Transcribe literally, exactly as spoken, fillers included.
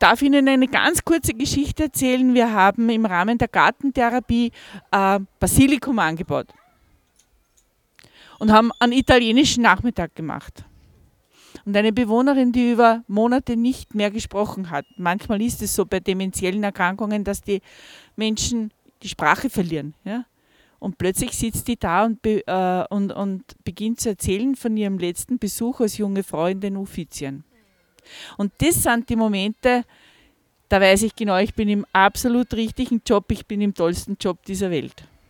darf Ihnen eine ganz kurze Geschichte erzählen. Wir haben im Rahmen der Gartentherapie äh, Basilikum angebaut und haben einen italienischen Nachmittag gemacht. Und eine Bewohnerin, die über Monate nicht mehr gesprochen hat. Manchmal ist es so bei dementiellen Erkrankungen, dass die Menschen die Sprache verlieren. Ja? Und plötzlich sitzt die da und, be, äh, und, und beginnt zu erzählen von ihrem letzten Besuch als junge Frau in den Uffizien. Und das sind die Momente, da weiß ich genau, ich bin im absolut richtigen Job, ich bin im tollsten Job dieser Welt.